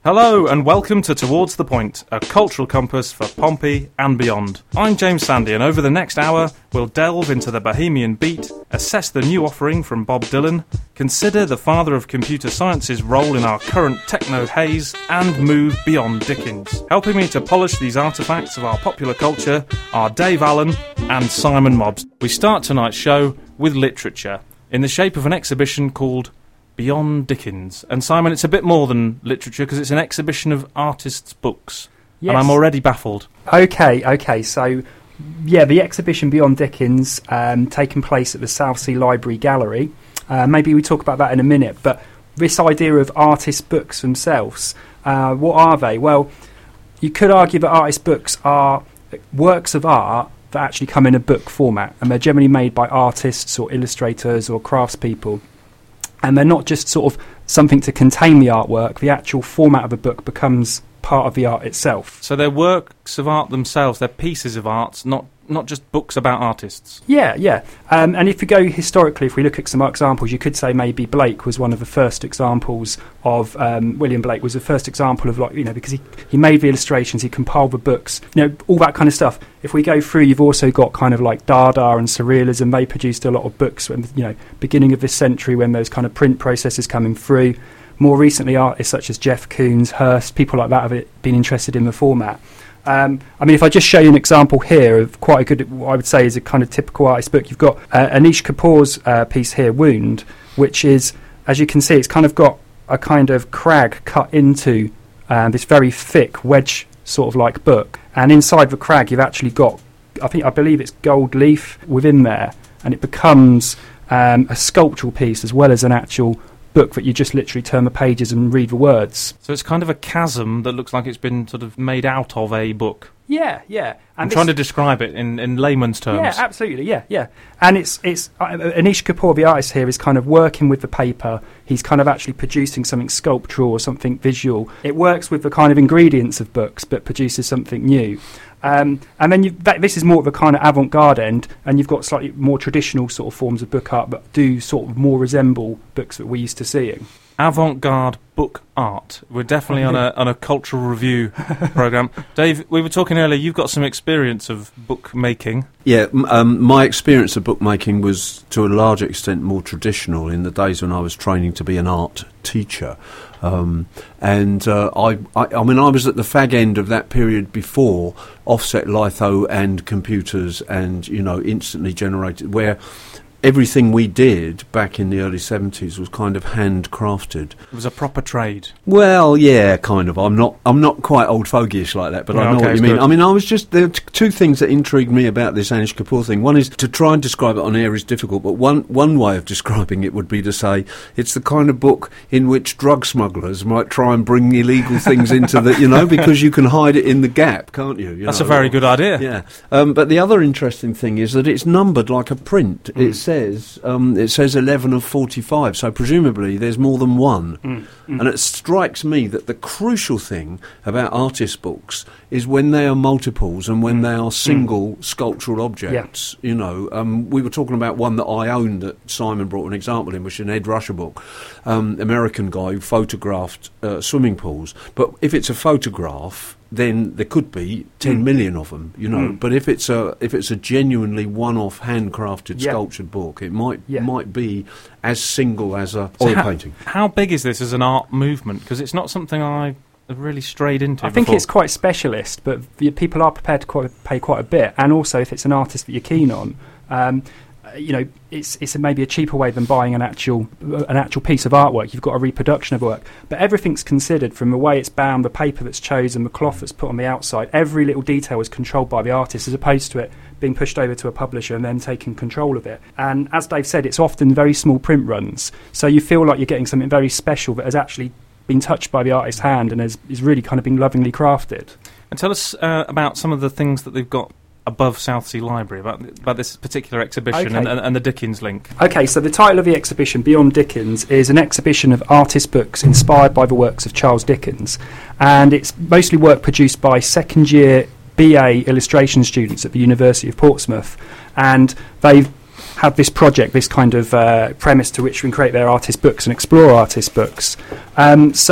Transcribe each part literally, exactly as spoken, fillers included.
Hello and welcome to Towards the Point, a cultural compass for Pompey and beyond. I'm James Sandy, and over the next hour we'll delve into the Bohemian beat, assess the new offering from Bob Dylan, consider the father of computer science's role in our current techno haze, and move beyond Dickens. Helping me to polish these artefacts of our popular culture are Dave Allen and Simon Mobbs. We start tonight's show with literature, in the shape of an exhibition called Beyond Dickens. And Simon, it's a bit more than literature because it's an exhibition of artists' books. Yes. And I'm already baffled. Okay, okay, so yeah, the exhibition Beyond Dickens, um, taking place at the Southsea Library Gallery. Uh, maybe we talk about that in a minute, but this idea of artist books themselves, uh, what are they? Well, you could argue that artist books are works of art that actually come in a book format, and they're generally made by artists or illustrators or craftspeople. And they're not just sort of something to contain the artwork. The actual format of the book becomes part of the art itself. So they're works of art themselves, they're pieces of art, not not just books about artists. Yeah, yeah. Um, and if you go historically, if we look at some examples, you could say maybe Blake was one of the first examples of, um, William Blake was the first example of, like, you know, because he, he made the illustrations, he compiled the books, you know, all that kind of stuff. If we go through, you've also got kind of like Dada and Surrealism. They produced a lot of books when, you know, beginning of this century when those kind of print processes coming through. More recently, artists such as Jeff Koons, Hearst, people like that have it, been interested in the format. Um, I mean, if I just show you an example here of quite a good, what I would say is a kind of typical artist book, you've got uh, Anish Kapoor's uh, piece here, Wound, which is, as you can see, it's kind of got a kind of crag cut into um, this very thick wedge sort of like book. And inside the crag, you've actually got, I think, I believe it's gold leaf within there, and it becomes um, a sculptural piece as well as an actual book that you just literally turn the pages and read the words. So it's kind of a chasm that looks like it's been sort of made out of a book. Yeah, yeah. And I'm trying to describe it in, in layman's terms. Yeah, absolutely, yeah, yeah. And it's, it's uh, Anish Kapoor, the artist here, is kind of working with the paper. He's kind of actually producing something sculptural or something visual. It works with the kind of ingredients of books, but produces something new. Um, and then you, that, this is more of a kind of avant-garde end, and you've got slightly more traditional sort of forms of book art that do sort of more resemble books that we're used to seeing. Avant-garde book art. We're definitely on a on a cultural review programme. Dave, we were talking earlier, you've got some experience of bookmaking. Yeah, um, my experience of bookmaking was to a large extent more traditional in the days when I was training to be an art teacher. Um, and uh, I, I, I mean, I was at the fag end of that period before offset litho and computers and, you know, instantly generated, where everything we did back in the early seventies was kind of handcrafted. It was a proper trade. Well, yeah, kind of. I'm not I'm not quite old fogyish like that, but Yeah, I know okay, what you mean. good. I mean, I was just, there are t- two things that intrigued me about this Anish Kapoor thing. One is to try and describe it on air is difficult, but one, one way of describing it would be to say it's the kind of book in which drug smugglers might try and bring illegal things into the, you know, because you can hide it in the gap, can't you? you That's know? a very good idea. Yeah. Um, but the other interesting thing is that it's numbered like a print. Mm. It says um, it says eleven of forty-five, so presumably there's more than one. Mm. Mm. And it strikes me that the crucial thing about artist books is when they are multiples and when Mm. they are single mm. sculptural objects. Yeah. You know, um, we were talking about one that I own that Simon brought an example in, which is an Ed Rusher book, um, American guy who photographed uh, swimming pools. But if it's a photograph, then there could be ten mm. million of them, you know. Mm. But if it's a if it's a genuinely one-off handcrafted yeah. sculptured book, it might yeah. might be as single as a So oil how, painting. How big is this as an art movement? Because it's not something I have really strayed into I think before. it's quite specialist, but the people are prepared to quite, pay quite a bit. And also, if it's an artist that you're keen on, um, you know, it's it's maybe a cheaper way than buying an actual an actual piece of artwork. You've got a reproduction of work, but everything's considered from the way it's bound, the paper that's chosen, the cloth that's put on the outside. Every little detail is controlled by the artist, as opposed to it being pushed over to a publisher and then taking control of it. And as Dave said, it's often very small print runs, so you feel like you're getting something very special that has actually been touched by the artist's hand and has is really kind of been lovingly crafted. And tell us uh, about some of the things that they've got above Southsea Library, about about this particular exhibition. Okay. and, and, and the Dickens link. Okay, so the title of the exhibition, Beyond Dickens, is an exhibition of artist books inspired by the works of Charles Dickens, and it's mostly work produced by second-year B A illustration students at the University of Portsmouth, and they've had this project, this kind of uh, premise to which we can create their artist books and explore artist books. Um, so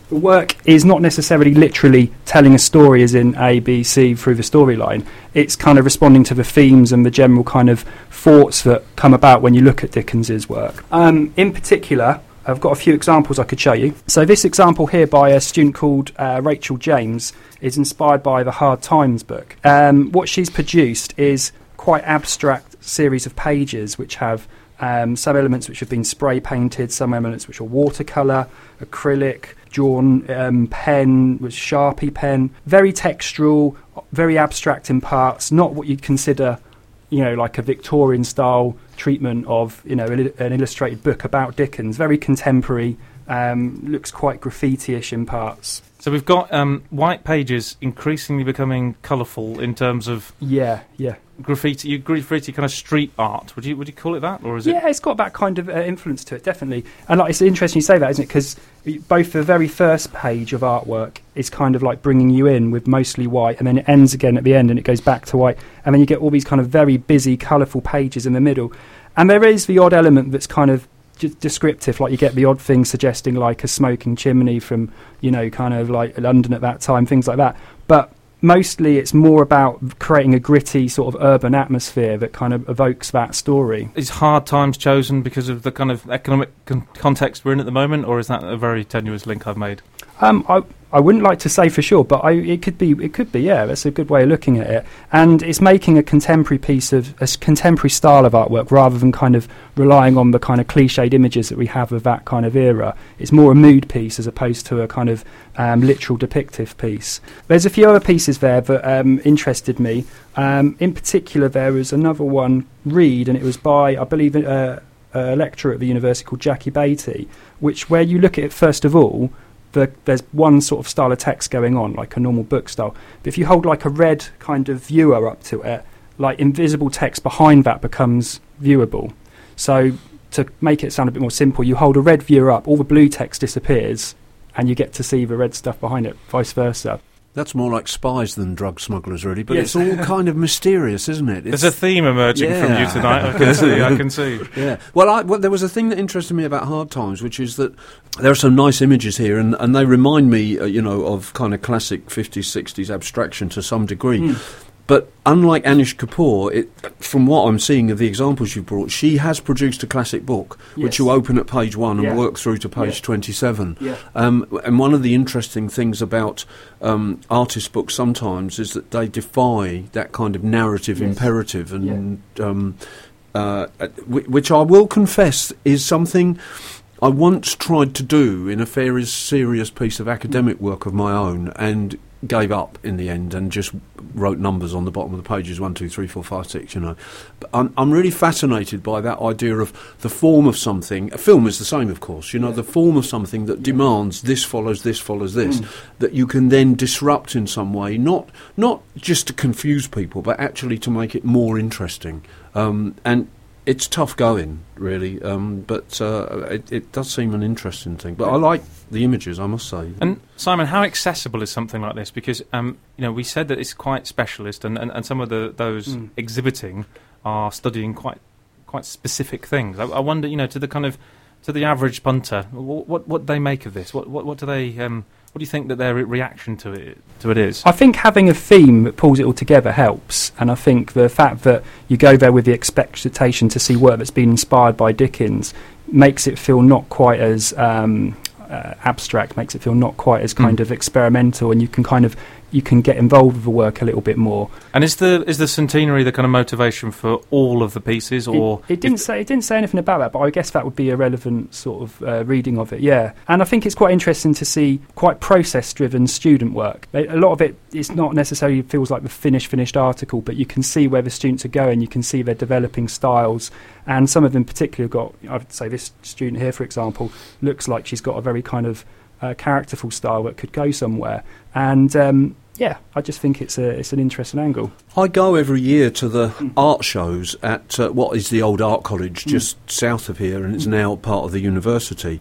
the work is not necessarily literally telling a story as in A, B, C through the storyline. It's kind of responding to the themes and the general kind of thoughts that come about when you look at Dickens's work. Um, in particular, I've got a few examples I could show you. So this example here by a student called uh, Rachel James is inspired by the Hard Times book. Um, what she's produced is quite abstract series of pages which have um, some elements which have been spray painted, some elements which are watercolour, acrylic, drawn um, pen, with Sharpie pen, very textural, very abstract in parts, not what you'd consider, you know, like a Victorian style treatment of, you know, an illustrated book about Dickens. Very contemporary, um, looks quite graffiti-ish in parts. So we've got um, white pages increasingly becoming colourful in terms of yeah, yeah, graffiti, you graffiti kind of street art. Would you would you call it that, or is it? Yeah, it's got that kind of uh, influence to it, definitely. And like, it's interesting you say that, isn't it? Because both the very first page of artwork is kind of like bringing you in with mostly white, and then it ends again at the end and it goes back to white, and then you get all these kind of very busy, colourful pages in the middle. And there is the odd element that's kind of descriptive, like you get the odd thing suggesting like a smoking chimney from, you know, kind of like London at that time, things like that. But mostly it's more about creating a gritty sort of urban atmosphere that kind of evokes that story. Is Hard Times chosen because of the kind of economic con- context we're in at the moment, or is that a very tenuous link I've made? Um, I I wouldn't like to say for sure, but I, it could be. It could be. Yeah, that's a good way of looking at it. And it's making a contemporary piece of a contemporary style of artwork rather than kind of relying on the kind of cliched images that we have of that kind of era. It's more a mood piece as opposed to a kind of um, literal depictive piece. There's a few other pieces there that um, interested me. Um, in particular, there was another one, Read, and it was by, I believe, uh, a lecturer at the university called Jackie Beatty, which, where you look at it first of all, The, there's one sort of style of text going on, like a normal book style. But if you hold like a red kind of viewer up to it, like invisible text behind that becomes viewable. So to make it sound a bit more simple, you hold a red viewer up, all the blue text disappears, and you get to see the red stuff behind it, vice versa. That's more like spies than drug smugglers, really. But yes. It's all kind of mysterious, isn't it? It's There's a theme emerging yeah. from you tonight. I can see. I can see. Yeah. Well, I, well, there was a thing that interested me about Hard Times, which is that there are some nice images here, and, and they remind me, uh, you know, of kind of classic fifties, sixties abstraction to some degree. Mm. But unlike Anish Kapoor, it, from what I'm seeing of the examples you've brought, she has produced a classic book, yes. which you open at page one and yeah. work through to page yeah. twenty-seven. Yeah. Um, and one of the interesting things about um, artist books sometimes is that they defy that kind of narrative yes. imperative, and yeah. um, uh, w- which I will confess is something I once tried to do in a fairly serious piece of academic work of my own, and gave up in the end and just wrote numbers on the bottom of the pages, one, two, three, four, five, six, you know. But I'm, I'm really fascinated by that idea of the form of something. A film is the same, of course, you know, yeah. the form of something that yeah. demands this follows this follows this, mm. that you can then disrupt in some way, not not just to confuse people, but actually to make it more interesting. Um, and it's tough going, really, um, but uh, it, it does seem an interesting thing. But I like the images, I must say. And Simon, how accessible is something like this? Because um, you know, we said that it's quite specialist, and, and, and some of the those mm. exhibiting are studying quite quite specific things. I, I wonder, you know, to the kind of to the average punter, what what, what they make of this? What what, what do they? Um, What do you think that their re- reaction to it to it is? I think having a theme that pulls it all together helps, and I think the fact that you go there with the expectation to see work that's been inspired by Dickens makes it feel not quite as um, uh, abstract, makes it feel not quite as kind mm. of experimental, and you can kind of you can get involved with the work a little bit more. And is the is the centenary the kind of motivation for all of the pieces, or it, it didn't say it didn't say anything about that, but I guess that would be a relevant sort of uh, reading of it. Yeah, and I think it's quite interesting to see quite process-driven student work. A lot of it is not necessarily feels like the finished finished article, but you can see where the students are going. You can see they're developing styles, and some of them particularly got. I would say this student here, for example, looks like she's got a very kind of Uh, characterful style that could go somewhere, and um, yeah, I just think it's a it's an interesting angle. I go every year to the mm. art shows at uh, what is the old art college just mm. south of here, and it's mm. now part of the university.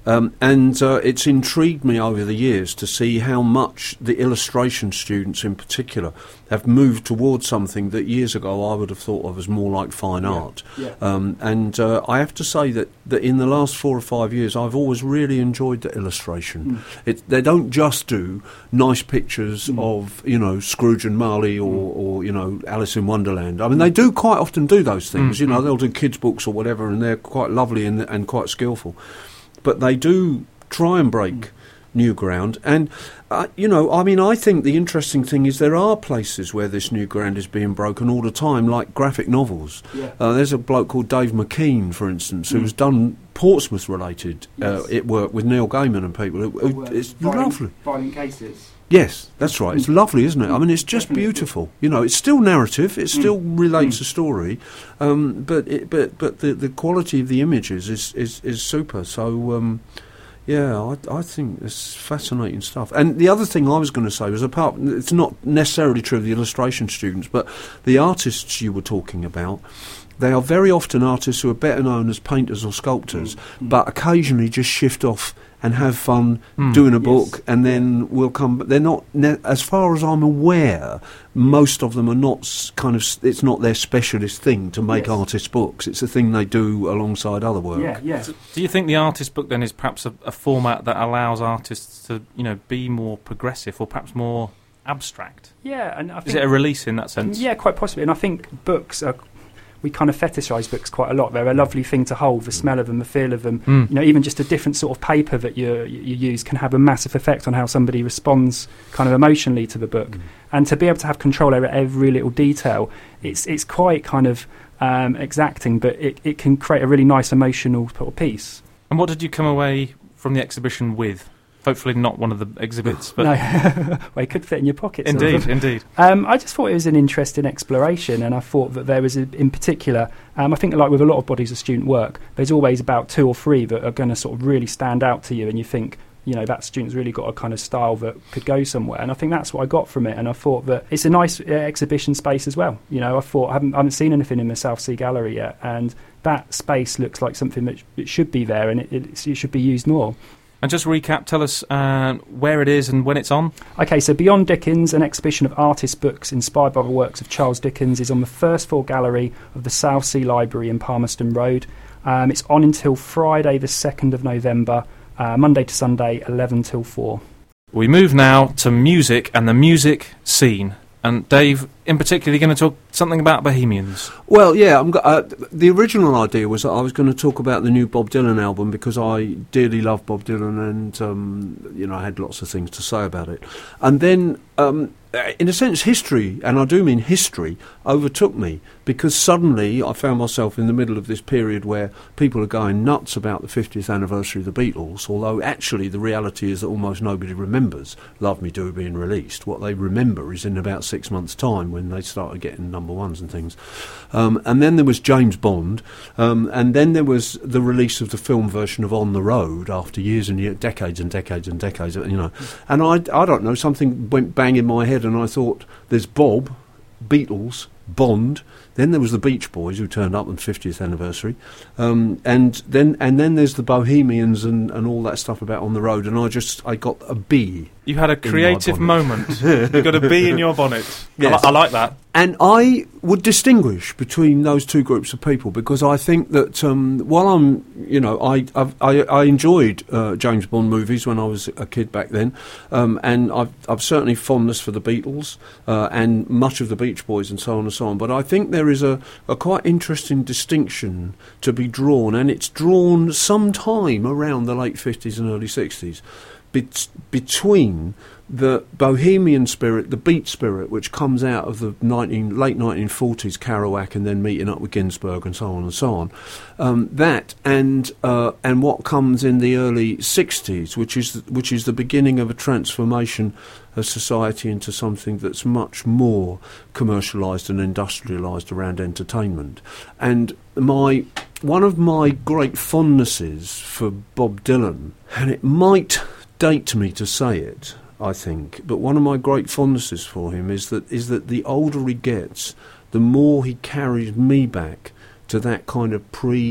Um, and uh, it's intrigued me over the years to see how much the illustration students in particular have moved towards something that years ago I would have thought of as more like fine Yeah. art. Yeah. Um, and uh, I have to say that, that in the last four or five years I've always really enjoyed the illustration. Mm. It, they don't just do nice pictures Mm. of, you know, Scrooge and Marley or, or, you know, Alice in Wonderland. I mean, they do quite often do those things. Mm. You know, they'll do kids' books or whatever, and they're quite lovely and, and quite skillful. But they do try and break mm. new ground. And, uh, you know, I mean, I think the interesting thing is there are places where this new ground is being broken all the time, like graphic novels. Yeah. Uh, there's a bloke called Dave McKean, for instance, Mm. who's done Portsmouth-related uh, Yes. it work with Neil Gaiman and people. It, Oh, uh, it's violent, lovely. Violent cases. Yes, that's right. It's Mm. lovely, isn't it? I mean, it's just Definitely. beautiful. You know, it's still narrative. It Mm. still relates Mm. a story, um, but it, but but the, the quality of the images is is, is super. So. Um, Yeah, I, I think it's fascinating stuff. And the other thing I was going to say was, apart, it's not necessarily true of the illustration students, but the artists you were talking about, they are very often artists who are better known as painters or sculptors, Mm. but occasionally just shift off and have fun Mm. doing a Yes. book, and then we'll come. They're not, ne- as far as I'm aware, most of them are not s- kind of. s- It's not their specialist thing to make Yes. artist books. It's a thing they do alongside other work. Yeah, yeah. Do you think the artist book then is perhaps a, a format that allows artists to, you know, be more progressive or perhaps more abstract? Yeah, and I think Is it a release in that sense? Yeah, quite possibly. And I think books are. We kind of fetishise books quite a lot. They're a lovely thing to hold. The smell of them, the feel of them. Mm. You know, even just a different sort of paper that you you use can have a massive effect on how somebody responds, kind of emotionally, to the book. Mm. And to be able to have control over every little detail, it's it's quite kind of um, exacting, but it, it can create a really nice emotional sort of piece. And what did you come away from the exhibition with? Hopefully not one of the exhibits, but No, well, it could fit in your pocket. sort indeed, of. indeed. Um, I just thought it was an interesting exploration, and I thought that there was, a, in particular, um, I think like with a lot of bodies of student work, there's always about two or three that are going to sort of really stand out to you, and you think, you know, that student's really got a kind of style that could go somewhere, and I think that's what I got from it. And I thought that it's a nice uh, exhibition space as well. You know, I thought I haven't, I haven't seen anything in the South Sea Gallery yet, and that space looks like something that sh- it should be there, and it, it, it should be used more. And just recap, tell us uh, where it is and when it's on. Okay, so Beyond Dickens, an exhibition of artist books inspired by the works of Charles Dickens, is on the first floor gallery of the South Sea Library in Palmerston Road. Um, it's on until Friday the second of November, uh, Monday to Sunday, eleven till four. We move now to music and the music scene. And Dave, in particular, you're going to talk something about Bohemians. Well, yeah, I'm go- uh, the original idea was that I was going to talk about the new Bob Dylan album because I dearly love Bob Dylan, and um, you know, I had lots of things to say about it. And then, um, in a sense, history, and I do mean history, overtook me because suddenly I found myself in the middle of this period where people are going nuts about the fiftieth anniversary of the Beatles, although actually the reality is that almost nobody remembers Love Me Do being released. What they remember is in about six months' time when they started getting number ones and things. Um, and then there was James Bond, um, and then there was the release of the film version of On the Road after years and years, decades and decades and decades, you know. And I, I don't know, something went bang in my head, and I thought, there's Bob, Beatles, Bond. Then there was the Beach Boys, who turned up on the fiftieth anniversary, um, and then and then there's the Bohemians and, and all that stuff about On the Road. And I just I got a bee. You had a creative moment. You got a bee in your bonnet. Yes. I, li- I like that. And I would distinguish between those two groups of people because I think that um, while I'm, you know, I I've, I, I enjoyed uh, James Bond movies when I was a kid back then, um, and I've I've certainly fondness for the Beatles uh, and much of the Beach Boys and so on and so on. But I think there is a, a quite interesting distinction to be drawn, and it's drawn sometime around the late fifties and early sixties. Bet- between the bohemian spirit, the beat spirit, which comes out of the nineteen, late nineteen forties Kerouac and then meeting up with Ginsberg and so on and so on, um, that and uh, and what comes in the early sixties, which is th- which is the beginning of a transformation of society into something that's much more commercialised and industrialised around entertainment. And my one of my great fondnesses for Bob Dylan, and it might date me to say it, I think, but one of my great fondnesses for him is that is that the older he gets, the more he carries me back to that kind of pre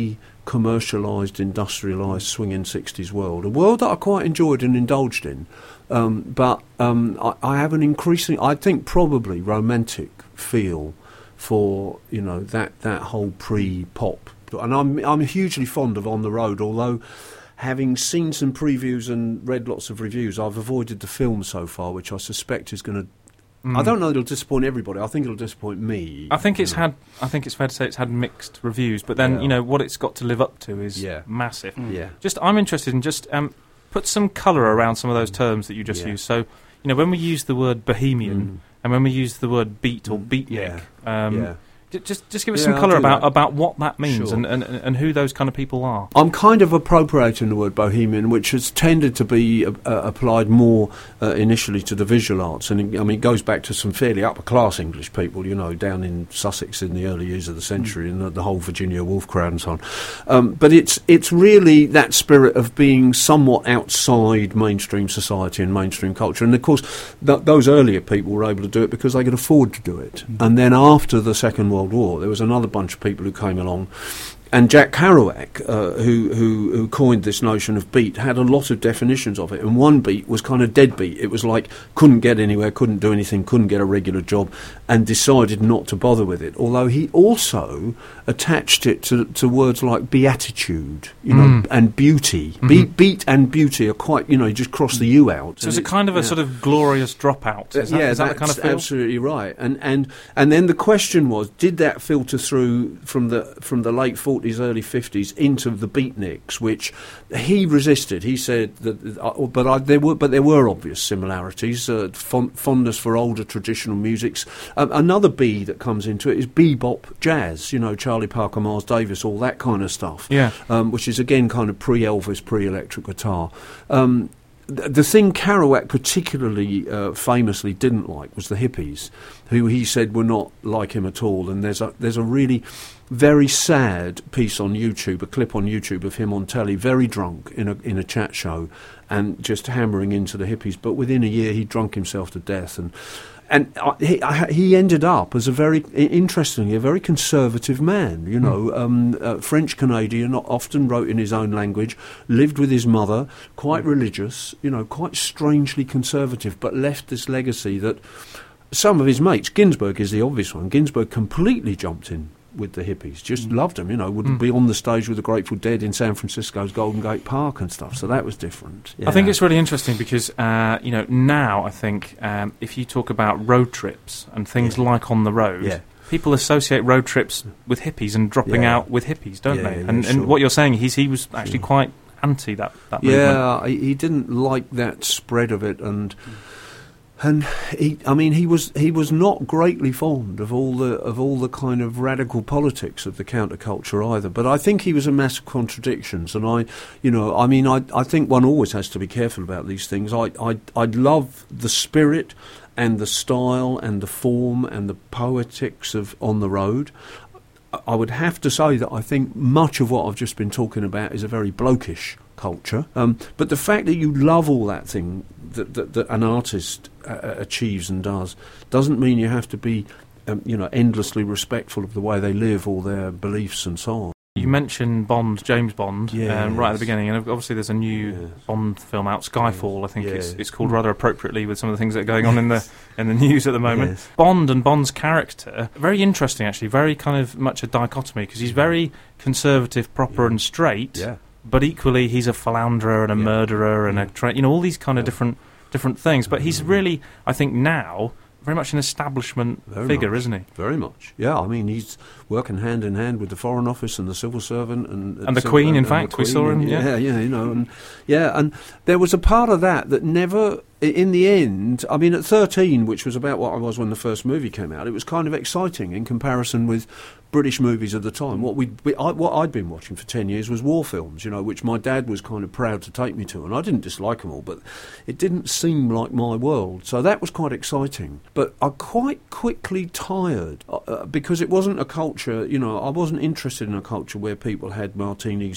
commercialised, industrialised, swinging sixties world, a world that I quite enjoyed and indulged in. Um, but um, I, I have an increasing, I think, probably romantic feel for, you know, that, that whole pre-pop. And I'm I'm hugely fond of On the Road, although having seen some previews and read lots of reviews, I've avoided the film so far, which I suspect is going to... Mm. I don't know that it'll disappoint everybody. I think it'll disappoint me. I think it's had. I think it's fair to say it's had mixed reviews, but then, yeah. you know, what it's got to live up to is yeah. massive. Mm. Yeah. Just, I'm interested in just... Um, put some colour around some of those terms that you just yeah. used. So, you know, when we use the word bohemian mm. and when we use the word beat or beatnik, yeah. Um, yeah. j- just just give us yeah, some colour about, about what that means sure. and, and, and who those kind of people are. I'm kind of appropriating the word bohemian, which has tended to be uh, uh, applied more uh, initially to the visual arts. And, it, I mean, it goes back to some fairly upper-class English people, you know, down in Sussex in the early years of the century mm. and the, the whole Virginia Woolf crowd and so on. Um, but it's it's really that spirit of being somewhat outside mainstream society and mainstream culture. And, of course, th- those earlier people were able to do it because they could afford to do it. Mm. And then after the Second World War, there was another bunch of people who came along. And Jack Kerouac, uh, who, who who coined this notion of beat, had a lot of definitions of it. And one beat was kind of deadbeat. It was like couldn't get anywhere, couldn't do anything, couldn't get a regular job, and decided not to bother with it. Although he also attached it to, to words like beatitude, you know, mm. and beauty. Mm-hmm. Beat, beat and beauty are quite, you know, you just cross the U out. So it's a kind of a yeah. sort of glorious dropout. Is that, yeah, is that that's the kind of feel? Absolutely right. And and and then the question was, did that filter through from the from the late forties, early fifties into the beatniks, which he resisted. He said that, uh, but I, there were, but there were obvious similarities. Uh, fond, fondness for older traditional musics. Um, another B that comes into it is bebop jazz. You know, Charlie Parker, Miles Davis, all that kind of stuff. Yeah, um, which is again kind of pre-Elvis, pre-electric guitar. Um, The thing Kerouac particularly uh, famously didn't like was the hippies, who he said were not like him at all. And there's a there's a really very sad piece on YouTube, a clip on YouTube of him on telly, very drunk in a in a chat show, and just hammering into the hippies. But within a year, he drunk himself to death, and. And uh, he, uh, he ended up as a very, interestingly, a very conservative man, you know, mm. um, uh, French-Canadian, often wrote in his own language, lived with his mother, quite mm. religious, you know, quite strangely conservative, but left this legacy that some of his mates, Ginsberg is the obvious one, Ginsberg completely jumped in with the hippies, just mm. loved them, you know, would mm. be on the stage with the Grateful Dead in San Francisco's Golden Gate Park and stuff, so that was different. Yeah. I think it's really interesting because, uh, you know, now I think um, if you talk about road trips and things yeah. like On the Road, yeah. people associate road trips with hippies and dropping yeah. out with hippies, don't yeah, they? yeah, and, sure. and what you're saying, he's, he was actually sure. quite anti that, that yeah, movement. Yeah, he didn't like that spread of it, and... And he, I mean, he was he was not greatly fond of all the of all the kind of radical politics of the counterculture either. But I think he was a mass of contradictions, and I, you know, I mean, I I think one always has to be careful about these things. I I I love the spirit and the style and the form and the poetics of On the Road. I would have to say that I think much of what I've just been talking about is a very blokish culture. Um, but the fact that you love all that thing that, that, that an artist uh, achieves and does doesn't mean you have to be, um, you know, endlessly respectful of the way they live or their beliefs and so on. You mentioned Bond, James Bond, yes. um, right at the beginning, and obviously there's a new yes. Bond film out, Skyfall. I think yes. it's it's called rather appropriately with some of the things that are going on in the in the news at the moment. Yes. Bond and Bond's character, very interesting actually, very kind of much a dichotomy because he's very conservative, proper yeah. and straight, yeah. but equally he's a philanderer and a yeah. murderer and yeah. a tra- you know all these kind of yeah. different different things. But he's really, I think now, very much an establishment very figure, much. isn't he? Very much. Yeah, I mean, he's working hand in hand with the Foreign Office and the civil servant and and the civil, Queen. and, In and fact, the we Queen, saw him. and, Yeah, yeah, yeah, you know, and yeah, and there was a part of that that never, in the end. I mean, at thirteen, which was about what I was when the first movie came out, it was kind of exciting in comparison with British movies of the time. What we, we I, what I'd been watching for ten years was war films, you know, which my dad was kind of proud to take me to, and I didn't dislike them all, but it didn't seem like my world. So that was quite exciting. But I quite quickly tired uh, because it wasn't a culture, you know, I wasn't interested in a culture where people had martinis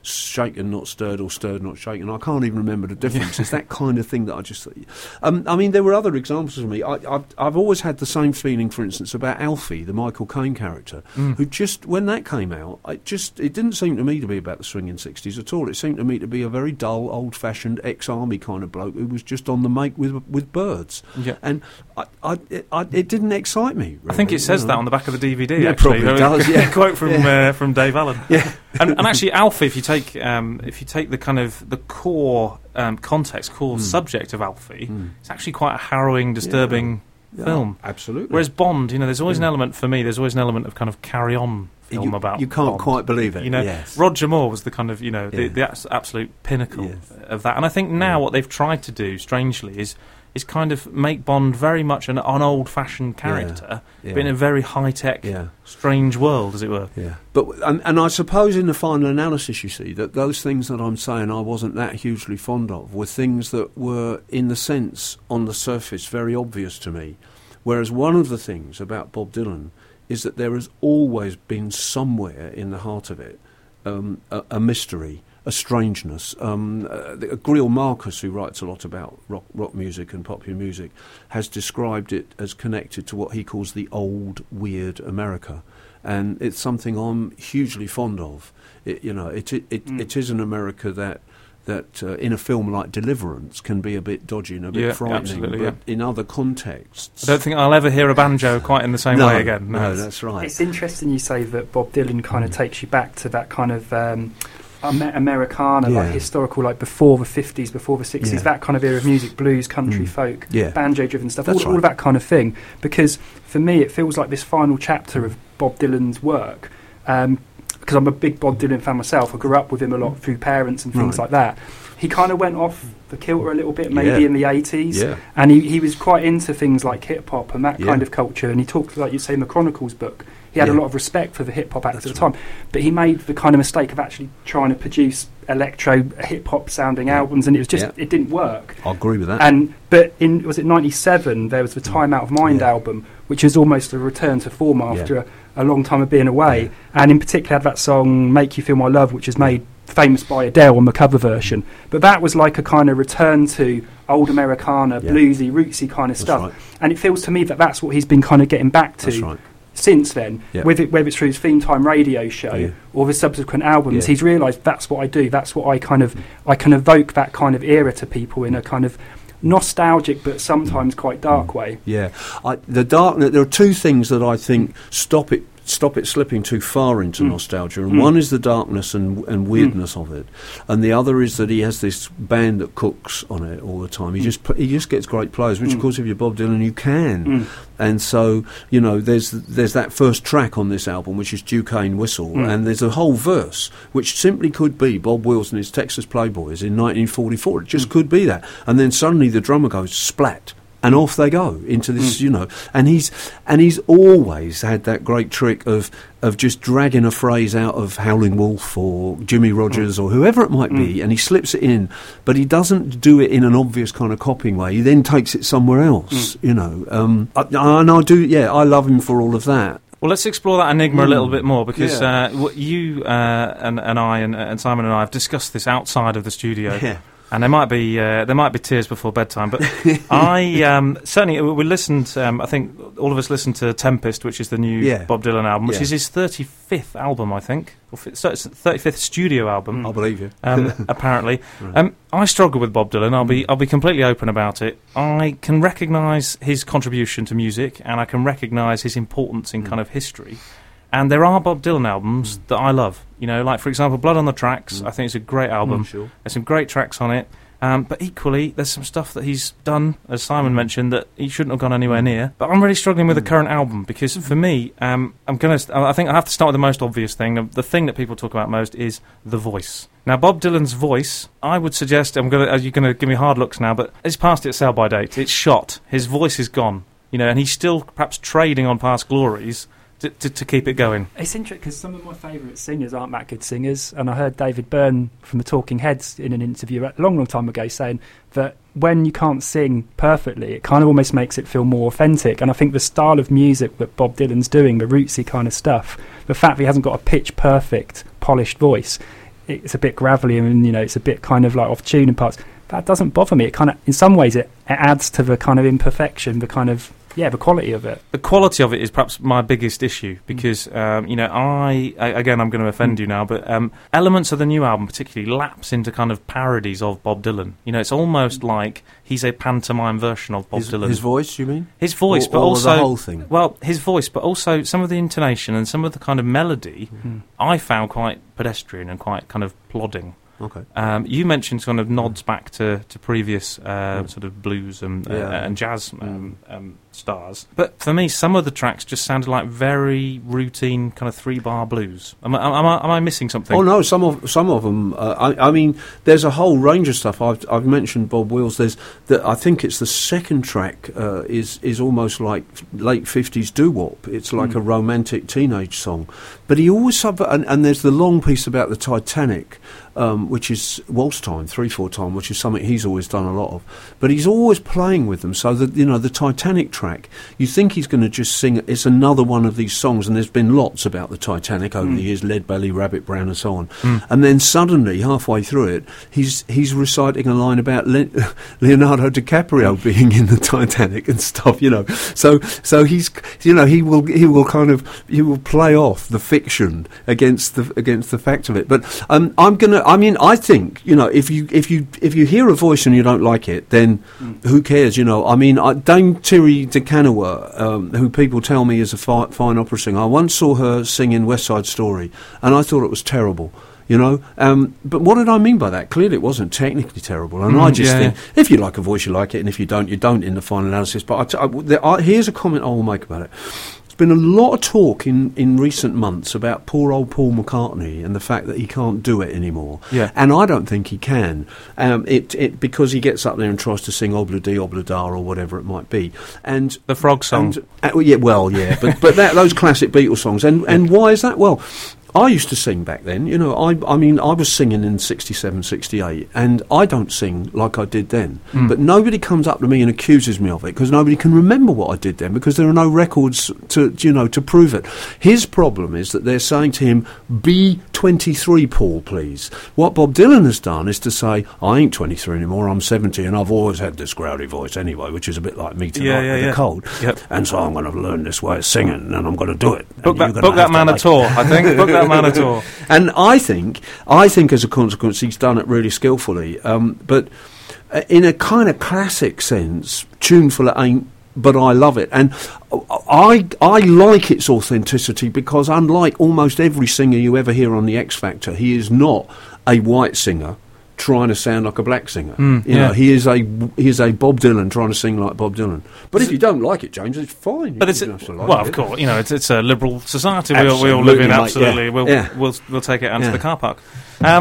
shaken, not stirred, or stirred, not shaken. I can't even remember the difference. It's that kind of thing that I just... Um, I mean, there were other examples for me. I, I've, I've always had the same feeling, for instance, about Alfie, the Michael Caine character, mm. who just, when that came out, it just it didn't seem to me to be about the swinging sixties at all. It seemed to me to be a very dull, old-fashioned, ex-army kind of bloke who was just on the make with with birds. Yeah. And I, I, it, I, it didn't excite me, really. I think it says you that know. on the back of the D V D, yeah, actually. Probably does, yeah. Quote from yeah. uh, from Dave Allen. Yeah. and, and actually, Alfie, if you take um, if you take the kind of the core um, context, core mm. subject of Alfie, mm. it's actually quite a harrowing, disturbing yeah. film. Yeah, absolutely. Whereas Bond, you know, there's always yeah. an element for me. There's always an element of kind of carry on film you, about. You can't Bond. quite believe it. You know, yes. Roger Moore was the kind of you know the, yeah. the abs- absolute pinnacle yes. of that. And I think now yeah. what they've tried to do, strangely, is. is kind of make Bond very much an, an old-fashioned character, yeah, yeah. but in a very high-tech, yeah. strange world, as it were. Yeah, but and, and I suppose in the final analysis, you see that those things that I'm saying I wasn't that hugely fond of were things that were, in the sense, on the surface, very obvious to me. Whereas one of the things about Bob Dylan is that there has always been somewhere in the heart of it um, a, a mystery. A strangeness. Um, uh, Greil Marcus, who writes a lot about rock, rock music and popular music, has described it as connected to what he calls the old, weird America. And it's something I'm hugely fond of. It, you know, it it, it, mm. it is an America that, that uh, in a film like Deliverance, can be a bit dodgy and a bit yeah, frightening. But yeah. in other contexts... I don't think I'll ever hear a banjo quite in the same no, way again. No, no, that's right. It's interesting you say that Bob Dylan kind of mm. takes you back to that kind of... Um, Amer- Americana, yeah. like historical, like before the fifties, before the sixties, yeah. that kind of era of music, blues, country, mm. folk, yeah. banjo-driven stuff, That's all, right. all of that kind of thing. Because for me, it feels like this final chapter of Bob Dylan's work. Um, because I'm a big Bob Dylan fan myself. I grew up with him a lot through parents and things right. like that. He kind of went off the kilter a little bit, maybe yeah. in the eighties, yeah. and he, he was quite into things like hip hop and that yeah. kind of culture. And he talked, like you say, in the Chronicles book. He had yeah. a lot of respect for the hip hop acts That's at the time, right. but he made the kind of mistake of actually trying to produce electro hip hop sounding yeah. albums, and it was just yeah. it didn't work. I agree with that. And but in was it ninety-seven? There was the Time Out of Mind yeah. album, which is almost a return to form after yeah. a, a long time of being away, yeah. and in particular had that song "Make You Feel My Love," which is made famous by Adele on the cover version. But that was like a kind of return to old Americana, yeah. bluesy, rootsy kind of That's stuff. right. And it feels to me that that's what he's been kind of getting back to. That's right. Since then, yeah. whether, whether it's through his Theme Time radio show yeah. or the subsequent albums, yeah. he's realised that's what I do. That's what I kind of I can evoke that kind of era to people in a kind of nostalgic but sometimes quite dark way. Yeah, I, the dark. There are two things that I think stop it. Stop it slipping too far into Mm. nostalgia, and Mm. one is the darkness and, and weirdness mm. of it, and the other is that he has this band that cooks on it all the time. He mm. just he just gets great players, which mm. of course if you're Bob Dylan you can, mm. and so you know there's there's that first track on this album which is Duquesne Whistle, mm. and there's a whole verse which simply could be Bob Wills and his Texas Playboys in nineteen forty-four. It just mm. could be that, and then suddenly the drummer goes splat. And off they go into this, mm. you know, and he's and he's always had that great trick of of just dragging a phrase out of Howlin' Wolf or Jimmy Rogers mm. or whoever it might mm. be, and he slips it in, but he doesn't do it in an obvious kind of copying way. He then takes it somewhere else, mm. you know. Um, I, and I do, yeah, I love him for all of that. Well, let's explore that enigma mm. a little bit more, because yeah. uh, what you uh, and, and I and, and Simon and I have discussed this outside of the studio. Yeah. And there might be uh, there might be tears before bedtime, but I um, certainly we listened. Um, I think all of us listened to Tempest, which is the new yeah. Bob Dylan album, which yeah. is his thirty-fifth album, I think, or fi- so it's thirty-fifth studio album. I believe you. Um, apparently, right. um, I struggle with Bob Dylan. I'll mm. be I'll be completely open about it. I can recognise his contribution to music, and I can recognise his importance in mm. kind of history. And there are Bob Dylan albums mm. that I love. You know, like, for example, Blood on the Tracks. Mm. I think it's a great album. Mm, sure. There's some great tracks on it. Um, but equally, there's some stuff that he's done, as Simon mentioned, that he shouldn't have gone anywhere near. But I'm really struggling with the current album, because for me, um, I'm gonna. St- I think I have to start with the most obvious thing. The, the thing that people talk about most is the voice. Now, Bob Dylan's voice, I would suggest, I'm gonna. You're gonna give me hard looks now, but it's past its sell-by date. It's shot. His voice is gone. You know, and he's still perhaps trading on past glories To, to, to keep it going. It's interesting because some of my favourite singers aren't that good singers, and I heard David Byrne from the Talking Heads in an interview a long, long time ago saying that when you can't sing perfectly, it kind of almost makes it feel more authentic. And I think the style of music that Bob Dylan's doing, the rootsy kind of stuff, the fact that he hasn't got a pitch perfect, polished voice, it's a bit gravelly and, you know, it's a bit kind of like off tune in parts. That doesn't bother me. It kind of, in some ways, it, it adds to the kind of imperfection, the kind of, yeah, the quality of it. The quality of it is perhaps my biggest issue because, mm. um, you know, I, I, again, I'm going to offend mm. you now, but um, elements of the new album particularly lapse into kind of parodies of Bob Dylan. You know, it's almost like he's a pantomime version of Bob his, Dylan. His voice, you mean? His voice, or, but or also... the whole thing? Well, his voice, but also some of the intonation and some of the kind of melody mm. I found quite pedestrian and quite kind of plodding. Okay. Um, you mentioned kind of nods back to, to previous uh, mm. sort of blues and, uh, yeah. and jazz um, mm. um, stars. But for me, some of the tracks just sounded like very routine kind of three-bar blues. Am I, am I, am I missing something? Oh, no, some of some of them... Uh, I, I mean, there's a whole range of stuff. I've, I've mentioned Bob Wills. There's the, I think it's the second track uh, is, is almost like late fifties doo-wop. It's like mm. a romantic teenage song. But he always... Sub- and, and there's the long piece about the Titanic... Um, which is waltz time, three four time, which is something he's always done a lot of. But he's always playing with them, so that, you know, the Titanic track, you think he's going to just sing, it's another one of these songs, and there's been lots about the Titanic over mm. the years, Lead Belly, Rabbit Brown, and so on. Mm. And then suddenly, halfway through it, he's he's reciting a line about Le- Leonardo DiCaprio being in the Titanic and stuff, you know. So so he's, you know, he will he will kind of he will play off the fiction against the against the fact of it. But um, I'm gonna. I mean, I think, you know, if you if you if you hear a voice and you don't like it, then mm. who cares? You know, I mean, I, Dame Tiri DeCanoa, um, who people tell me is a fi- fine opera singer, I once saw her sing in West Side Story, and I thought it was terrible. You know, um, but what did I mean by that? Clearly, it wasn't technically terrible, and mm, I just yeah. think if you like a voice, you like it, and if you don't, you don't. In the final analysis, but I t- I, there are, here's a comment I will make about it. Been a lot of talk in, in recent months about poor old Paul McCartney and the fact that he can't do it anymore. Yeah. And I don't think he can. Um, it, it because he gets up there and tries to sing Obla Dee Obla Da or whatever it might be. And the frog song. And, uh, yeah, well, yeah, but but that, those classic Beatles songs. And and why is that? Well, I used to sing back then, you know, I I mean, I was singing in sixty-seven, sixty-eight, and I don't sing like I did then. Mm. But nobody comes up to me and accuses me of it, because nobody can remember what I did then, because there are no records to, you know, to prove it. His problem is that they're saying to him, be twenty-three, Paul, please. What Bob Dylan has done is to say, I ain't twenty-three anymore, I'm seventy, and I've always had this growly voice anyway, which is a bit like me tonight yeah, yeah, with yeah. a cold. Yep. And so I'm going to learn this way of singing, and I'm going to do it. Book that, book that man a tour, I think. Book that man a tour. And I think, I think as a consequence, he's done it really skillfully. Um, but uh, in a kind of classic sense, tuneful it ain't, but I love it. And I I like its authenticity, because unlike almost every singer you ever hear on the X Factor, he is not a white singer trying to sound like a black singer. Mm, you yeah. know, he is a he is a Bob Dylan trying to sing like Bob Dylan. But if you don't like it, James, it's fine. But it's you don't like well, it. of course, you know, it's it's a liberal society we all, we all live in. Mate, absolutely, yeah. we'll, Yeah. we'll we'll take it out Yeah. to the car park. Um,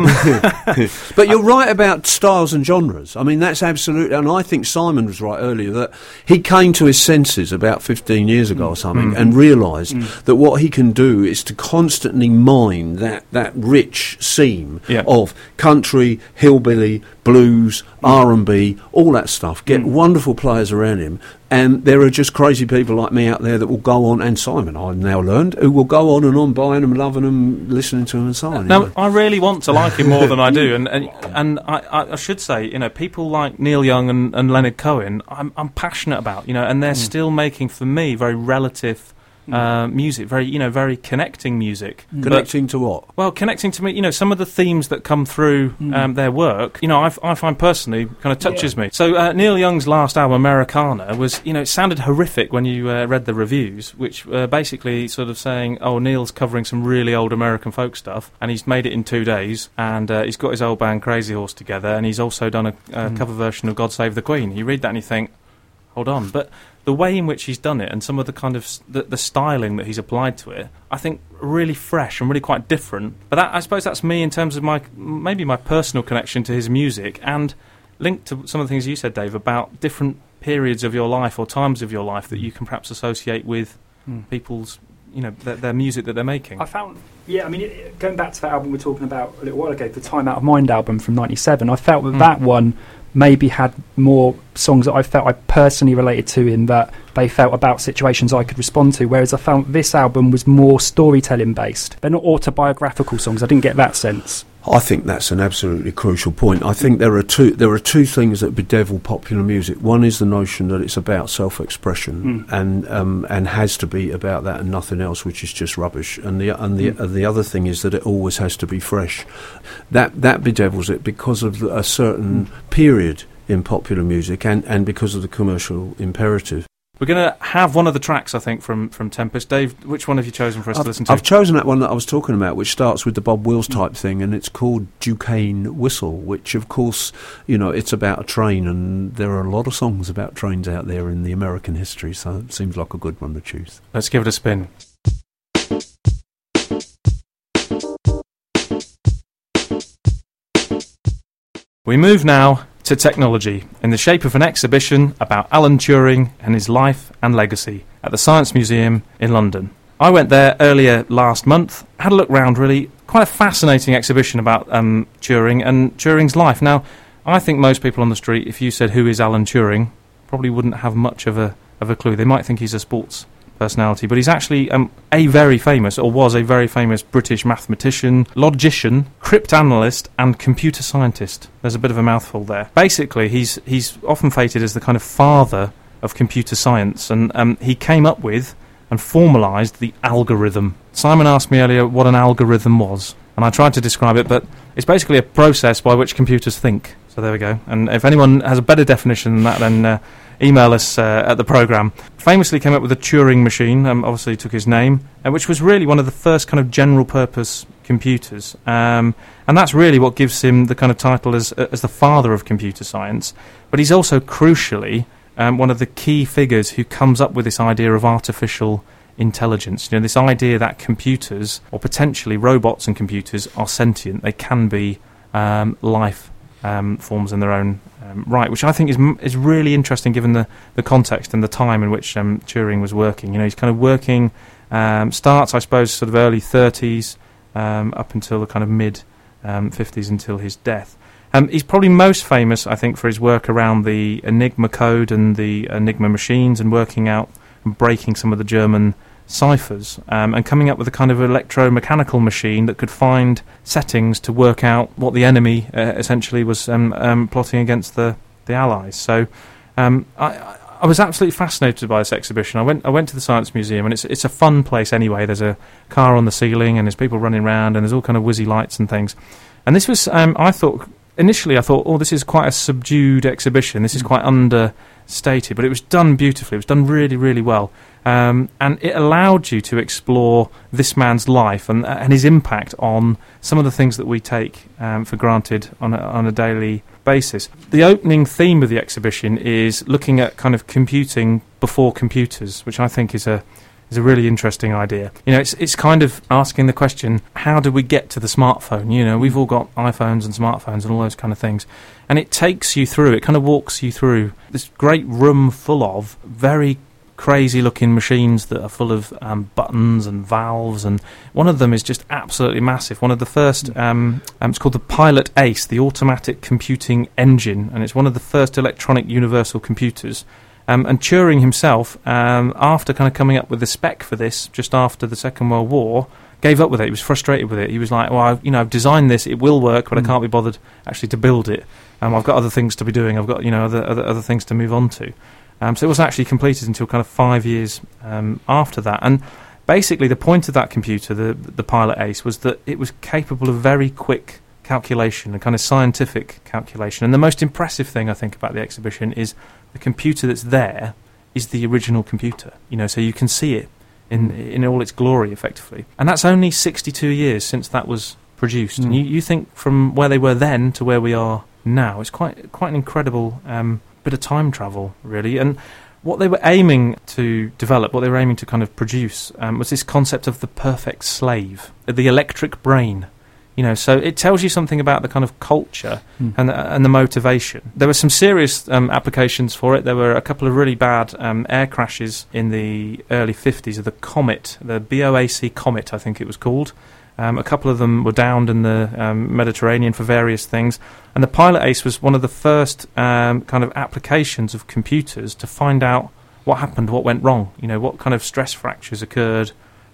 But you're right about styles and genres. I mean, that's absolutely... And I think Simon was right earlier, that he came to his senses about fifteen years ago mm. or something mm. and realised mm. that what he can do is to constantly mine that, that rich seam yeah. of country, hillbilly, blues, R and B, all that stuff. Get mm. wonderful players around him. And there are just crazy people like me out there that will go on, and Simon, I've now learned, who will go on and on buying them, loving them, listening to them and so on. Now, you know. I really want to like him more than I do, and and, and I, I should say, you know, people like Neil Young and, and Leonard Cohen, I'm, I'm passionate about, you know, and they're mm. still making, for me, very relative Uh, music, very, you know, very connecting music. Mm. Connecting but, to what? Well, connecting to me, you know, some of the themes that come through mm. um, their work, you know, I, f- I find personally kind of touches yeah. me. So uh, Neil Young's last album, Americana, was, you know, it sounded horrific when you uh, read the reviews, which uh, basically sort of saying, oh, Neil's covering some really old American folk stuff, and he's made it in two days, and uh, he's got his old band Crazy Horse together, and he's also done a, a mm. cover version of God Save the Queen. You read that and you think, hold on, but the way in which he's done it and some of the kind of s- the, the styling that he's applied to it, I think really fresh and really quite different. But that, I suppose that's me in terms of my maybe my personal connection to his music, and linked to some of the things you said, Dave, about different periods of your life or times of your life that you can perhaps associate with mm. people's, you know, their, their music that they're making. I found, yeah, I mean, it, going back to that album we were talking about a little while ago, the Time Out of Mind album from ninety-seven, I felt that mm. that one maybe had more songs that I felt I personally related to, in that they felt about situations I could respond to, whereas I found this album was more storytelling based. They're not autobiographical songs. I didn't get that sense. I think that's an absolutely crucial point. I think there are two there are two things that bedevil popular music. One is the notion that it's about self-expression mm. and um, and has to be about that and nothing else, which is just rubbish. And the and the mm. uh, the other thing is that it always has to be fresh. That that bedevils it because of a certain mm. period in popular music and, and because of the commercial imperative. We're going to have one of the tracks, I think, from, from Tempest. Dave, which one have you chosen for us I've, to listen to? I've chosen that one that I was talking about, which starts with the Bob Wills type mm. thing, and it's called Duquesne Whistle, which, of course, you know, it's about a train, and there are a lot of songs about trains out there in the American history, so it seems like a good one to choose. Let's give it a spin. We move now to technology in the shape of an exhibition about Alan Turing and his life and legacy at the Science Museum in London. I went there earlier last month, had a look round, really quite a fascinating exhibition about um, Turing and Turing's life. Now, I think most people on the street, if you said who is Alan Turing, probably wouldn't have much of a of a clue. They might think he's a sports personality, but he's actually um, a very famous, or was a very famous British mathematician, logician, cryptanalyst, and computer scientist. There's a bit of a mouthful there. Basically, he's he's often feted as the kind of father of computer science, and um, he came up with and formalised the algorithm. Simon asked me earlier what an algorithm was, and I tried to describe it, but it's basically a process by which computers think. So there we go. And if anyone has a better definition than that, then uh, email us uh, at the programme. Famously came up with the Turing machine, um, obviously took his name, uh, which was really one of the first kind of general-purpose computers. Um, and that's really what gives him the kind of title as, as the father of computer science. But he's also, crucially, um, one of the key figures who comes up with this idea of artificial intelligence. You know, this idea that computers, or potentially robots and computers, are sentient. They can be um, life um, forms in their own um, right, which I think is m- is really interesting given the, the context and the time in which um, Turing was working. You know, he's kind of working, um, starts, I suppose, sort of early thirties um, up until the kind of mid um, fifties until his death. Um, he's probably most famous, I think, for his work around the Enigma code and the Enigma machines and working out and breaking some of the German ciphers um, and coming up with a kind of electromechanical machine that could find settings to work out what the enemy uh, essentially was um, um, plotting against the, the Allies. So um, I, I was absolutely fascinated by this exhibition. I went I went to the Science Museum, and it's it's a fun place anyway. There's a car on the ceiling, and there's people running around, and there's all kind of whizzy lights and things. And this was, um, I thought, initially I thought, oh, this is quite a subdued exhibition. This is quite understated, but it was done beautifully. It was done really, really well. Um, and it allowed you to explore this man's life and, uh, and his impact on some of the things that we take um, for granted on a, on a daily basis. The opening theme of the exhibition is looking at kind of computing before computers, which I think is a is a really interesting idea. You know, it's it's kind of asking the question, how do we get to the smartphone? You know, we've all got iPhones and smartphones and all those kind of things. And it takes you through, it kind of walks you through this great room full of very crazy-looking machines that are full of um, buttons and valves, and one of them is just absolutely massive. One of the first, um, um, it's called the Pilot Ace, the Automatic Computing Engine, and it's one of the first electronic universal computers. Um, and Turing himself, um, after kind of coming up with the spec for this, just after the Second World War, gave up with it. He was frustrated with it. He was like, well, I've, you know, I've designed this, it will work, but mm. I can't be bothered actually to build it. Um, I've got other things to be doing. I've got, you know, other other, other things to move on to. Um, so it wasn't actually completed until kind of five years um, after that. And basically the point of that computer, the the Pilot Ace, was that it was capable of very quick calculation, a kind of scientific calculation. And the most impressive thing, I think, about the exhibition is the computer that's there is the original computer. You know, so you can see it in in all its glory, effectively. And that's only sixty-two years since that was produced. Mm. And you, you think from where they were then to where we are now, it's quite quite an incredible Um, bit of time travel, really. And what they were aiming to develop, what they were aiming to kind of produce, um, was this concept of the perfect slave, the electric brain. You know, so it tells you something about the kind of culture mm. and, uh, and the motivation. There were some serious um, applications for it. There were a couple of really bad um, air crashes in the early fifties of the Comet, the B O A C Comet, I think it was called. Um, a couple of them were downed in the um, Mediterranean for various things. And the Pilot Ace was one of the first um, kind of applications of computers to find out what happened, what went wrong, you know, what kind of stress fractures occurred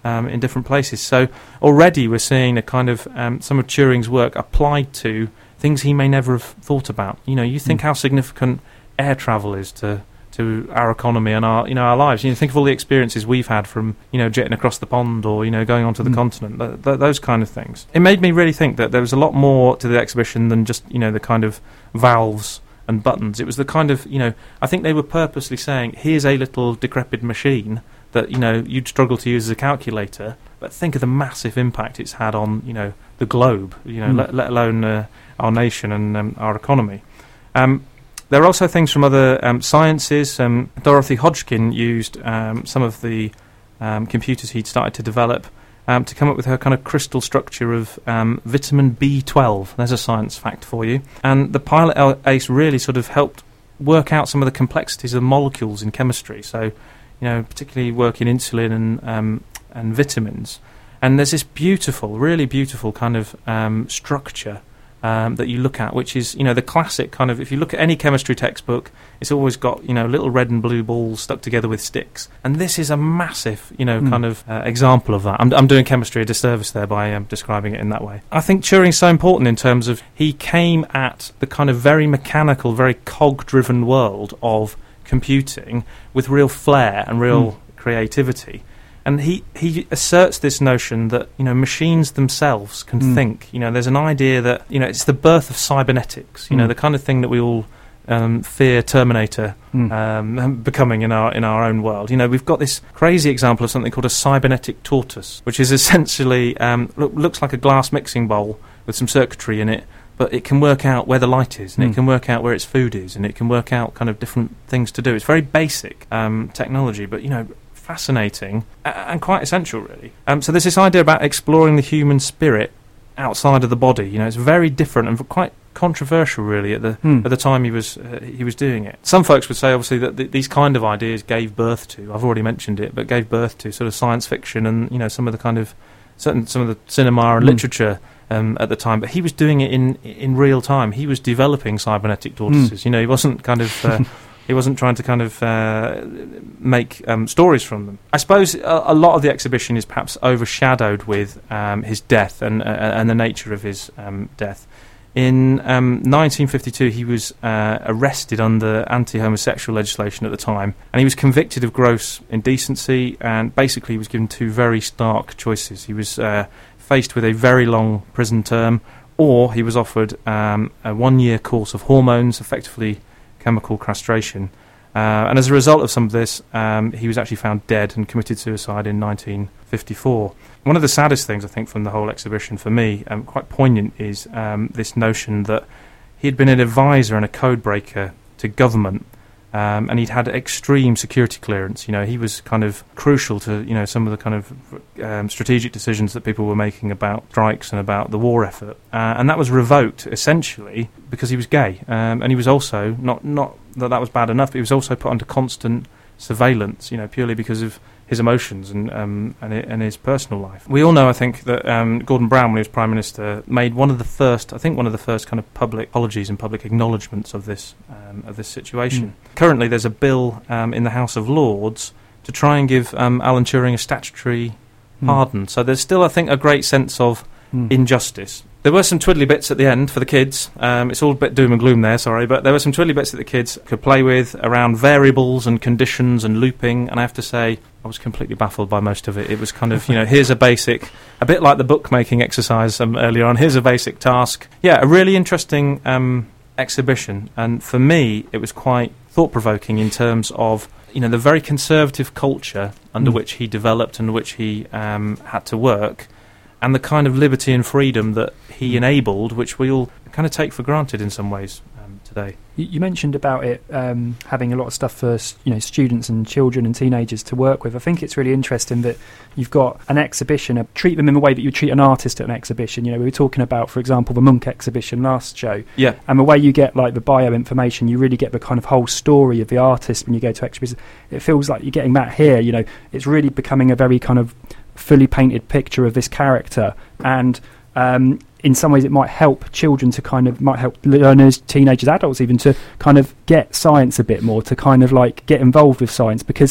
um, in different places. So already we're seeing a kind of um, some of Turing's work applied to things he may never have thought about. You know, you think mm. how significant air travel is to to our economy and our, you know, our lives. You know, think of all the experiences we've had from, you know, jetting across the pond or, you know, going onto the mm. continent, th- th- those kind of things. It made me really think that there was a lot more to the exhibition than just, you know, the kind of valves and buttons. It was the kind of, you know, I think they were purposely saying, here's a little decrepit machine that, you know, you'd struggle to use as a calculator, but think of the massive impact it's had on, you know, the globe, you know, mm. let, let alone uh, our nation and um, our economy. Um, There are also things from other um, sciences. Um, Dorothy Hodgkin used um, some of the um, computers he'd started to develop um, to come up with her kind of crystal structure of um, vitamin B twelve. There's a science fact for you. And the Pilot Ace really sort of helped work out some of the complexities of molecules in chemistry. So, you know, particularly work in insulin and, um, and vitamins. And there's this beautiful, really beautiful kind of um, structure Um, that you look at, which is, you know, the classic kind of, if you look at any chemistry textbook, it's always got, you know, little red and blue balls stuck together with sticks. And this is a massive, you know, mm. kind of uh, example of that. I'm, I'm doing chemistry a disservice there by um, describing it in that way. I think Turing's so important in terms of he came at the kind of very mechanical, very cog-driven world of computing with real flair and real mm. creativity. And he, he asserts this notion that, you know, machines themselves can mm. think. You know, there's an idea that, you know, it's the birth of cybernetics, you mm. know, the kind of thing that we all um, fear Terminator mm. um, becoming in our in our own world. You know, we've got this crazy example of something called a cybernetic tortoise, which is essentially, um, look, looks like a glass mixing bowl with some circuitry in it, but it can work out where the light is, and mm. it can work out where its food is, and it can work out kind of different things to do. It's very basic um, technology, but, you know, fascinating and quite essential, really. Um, so there's this idea about exploring the human spirit outside of the body. You know, it's very different and quite controversial, really, at the mm. at the time he was uh, he was doing it. Some folks would say, obviously, that th- these kind of ideas gave birth to, I've already mentioned it, but gave birth to sort of science fiction and, you know, some of the kind of certain some of the cinema and mm. literature um, at the time. But he was doing it in in real time. He was developing cybernetic tortoises. Mm. You know, he wasn't kind of. Uh, He wasn't trying to kind of uh, make um, stories from them. I suppose a, a lot of the exhibition is perhaps overshadowed with um, his death and uh, and the nature of his um, death. In um, nineteen fifty-two, he was uh, arrested under anti-homosexual legislation at the time, and he was convicted of gross indecency, and basically he was given two very stark choices. He was uh, faced with a very long prison term, or he was offered um, a one-year course of hormones, effectively chemical castration. Uh, and as a result of some of this, um, he was actually found dead and committed suicide in nineteen fifty-four. One of the saddest things, I think, from the whole exhibition for me, um, quite poignant, is um, this notion that he had been an advisor and a code breaker to government, um, and he'd had extreme security clearance. You know, he was kind of crucial to, you know, some of the kind of um, strategic decisions that people were making about strikes and about the war effort. Uh, and that was revoked, essentially, because he was gay. Um, and he was also, not, not that that was bad enough, but he was also put under constant surveillance, you know, purely because of his emotions and um, and, it, and his personal life. We all know, I think, that um, Gordon Brown, when he was Prime Minister, made one of the first, I think one of the first kind of public apologies and public acknowledgements of this um, of this situation. Mm. Currently, there's a bill um, in the House of Lords to try and give um, Alan Turing a statutory mm. pardon. So there's still, I think, a great sense of mm. injustice. There were some twiddly bits at the end for the kids. Um, it's all a bit doom and gloom there, sorry, but there were some twiddly bits that the kids could play with around variables and conditions and looping, and I have to say, I was completely baffled by most of it. It was kind of, you know, here's a basic, a bit like the bookmaking exercise um, earlier on, here's a basic task. Yeah, a really interesting um, exhibition, and for me, it was quite thought-provoking in terms of, you know, the very conservative culture under mm. which he developed and which he um, had to work, and the kind of liberty and freedom that he enabled, which we all kind of take for granted in some ways um, today. You, you mentioned about it um, having a lot of stuff for, you know, students and children and teenagers to work with. I think it's really interesting that you've got an exhibition, a, treat them in the way that you treat an artist at an exhibition. You know, we were talking about, for example, the Munch exhibition last show. Yeah. And the way you get, like, the bio information, you really get the kind of whole story of the artist when you go to exhibitions. It feels like you're getting that here. You know, it's really becoming a very kind of fully painted picture of this character, and um, in some ways it might help children to kind of, might help learners, teenagers, adults even, to kind of get science a bit more, to kind of like get involved with science, because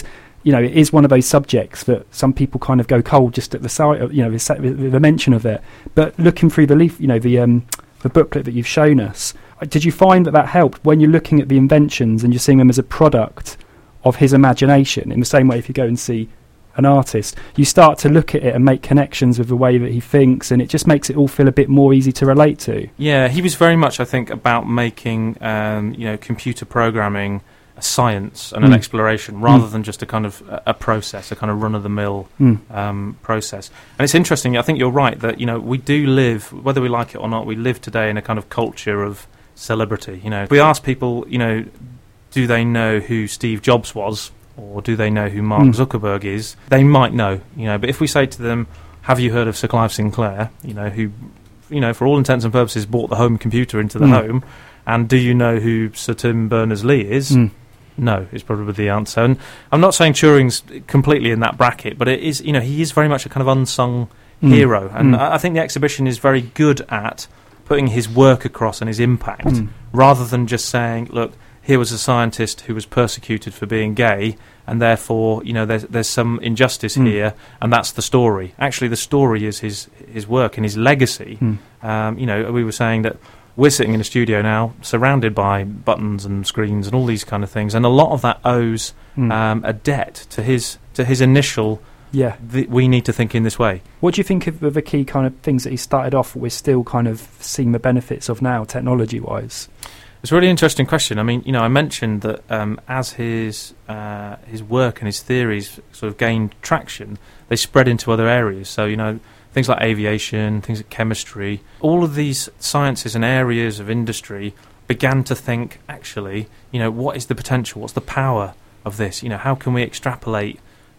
you know, it is one of those subjects that some people kind of go cold just at the sight of, you know, the mention of it. But looking through the leaf, you know, the um, the booklet that you've shown us, did you find that that helped when you're looking at the inventions and you're seeing them as a product of his imagination? In the same way, if you go and see an artist, you start to look at it and make connections with the way that he thinks, and it just makes it all feel a bit more easy to relate to. Yeah, he was very much, I think, about making um, you know, computer programming a science and mm. an exploration rather mm. than just a kind of a, a process, a kind of run-of-the-mill mm. um, process. And it's interesting, I think you're right, that, you know, we do live, whether we like it or not, we live today in a kind of culture of celebrity. You know, we ask people, you know, do they know who Steve Jobs was, or do they know who Mark mm. Zuckerberg is? They might know, you know, but if we say to them, have you heard of Sir Clive Sinclair, you know, who, you know, for all intents and purposes brought the home computer into the mm. home, and do you know who Sir Tim Berners-Lee is? Mm. No, is probably the answer. And I'm not saying Turing's completely in that bracket, but it is, you know, he is very much a kind of unsung mm. hero. And mm. I, I think the exhibition is very good at putting his work across and his impact, mm. rather than just saying, look, here was a scientist who was persecuted for being gay, and therefore, you know, there's, there's some injustice mm. here, and that's the story. Actually, the story is his, his work and his legacy. Mm. Um, you know, we were saying that we're sitting in a studio now, surrounded by buttons and screens and all these kind of things, and a lot of that owes mm. um, a debt to his to his initial. Yeah, th- we need to think in this way. What do you think of the key kind of things that he started off with, still kind of seeing the benefits of now, technology-wise? It's a really interesting question. I mean, you know, I mentioned that um, as his uh, his work and his theories sort of gained traction, they spread into other areas. So, you know, things like aviation, things like chemistry, all of these sciences and areas of industry began to think, actually, you know, what is the potential? What's the power of this? You know, how can we extrapolate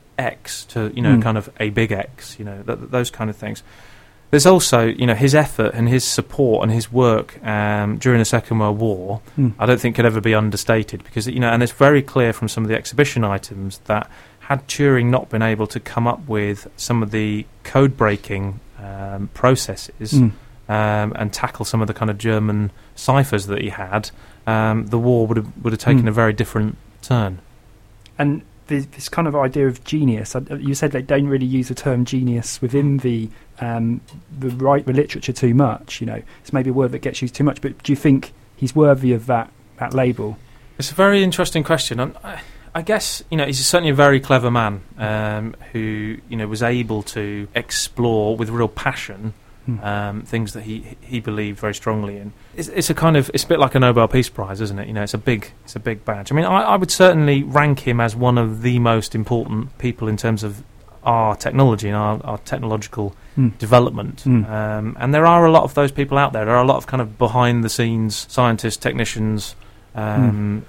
X to, you know, mm. kind of a big X, you know, th- th- those kind of things. There's also, you know, his effort and his support and his work um, during the Second World War, mm. I don't think could ever be understated, because, you know, and it's very clear from some of the exhibition items that had Turing not been able to come up with some of the code-breaking um, processes mm. um, and tackle some of the kind of German ciphers that he had, um, the war would have would have taken mm. a very different turn. And this, this kind of idea of genius, you said they don't really use the term genius within the um, the right the literature too much. You know, it's maybe a word that gets used too much. But do you think he's worthy of that that label? It's a very interesting question. And I, I guess, you know, he's certainly a very clever man um, who, you know, was able to explore with real passion mm. um, things that he he believed very strongly in. It's, it's a kind of it's a bit like a Nobel Peace Prize, isn't it? You know, it's a big it's a big badge. I mean, I, I would certainly rank him as one of the most important people in terms of our technology and our, our technological mm. development. Mm. Um, and there are a lot of those people out there. There are a lot of kind of behind the scenes scientists, technicians. Um, mm.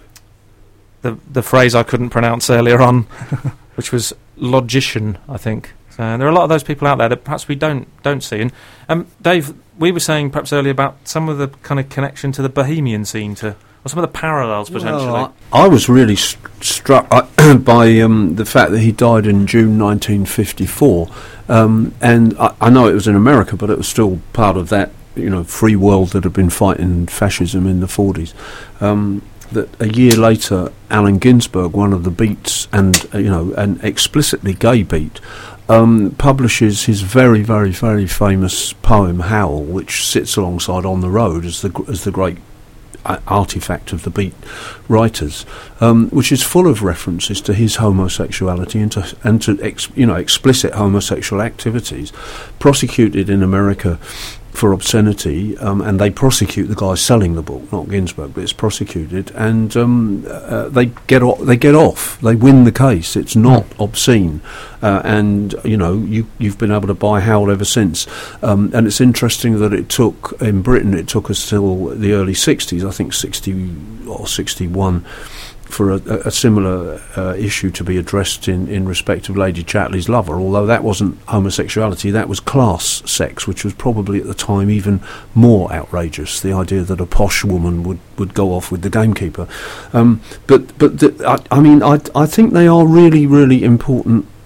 The the phrase I couldn't pronounce earlier on, which was logician, I think. So there are a lot of those people out there that perhaps we don't don't see. And um, Dave, we were saying perhaps earlier about some of the kind of connection to the Bohemian scene, to or some of the parallels potentially. Well, I, I was really st- struck uh, by um, the fact that he died in June nineteen fifty-four, um, and I, I know it was in America, but it was still part of that, you know, free world that had been fighting fascism in the forties. Um, that a year later, Allen Ginsberg, one of the Beats, and uh, you know, an explicitly gay Beat, um, publishes his very, very, very famous poem "Howl," which sits alongside "On the Road" as the as the great uh, artifact of the Beat writers, um, which is full of references to his homosexuality and to and to ex, you know explicit homosexual activities, prosecuted in America for obscenity, um, and they prosecute the guy selling the book, not Ginsberg, but it's prosecuted, and um, uh, they get o- they get off. They win the case. It's not mm. obscene, uh, and you know you you've been able to buy Howl ever since. Um, and it's interesting that it took in Britain it took us till the early sixties, I think sixty or sixty-one. For a, a similar uh, issue to be addressed in, in respect of Lady Chatterley's Lover, although that wasn't homosexuality, that was class sex, which was probably at the time even more outrageous, the idea that a posh woman would, would go off with the gamekeeper. Um, but but the, I, I mean, I, I think they are really, really important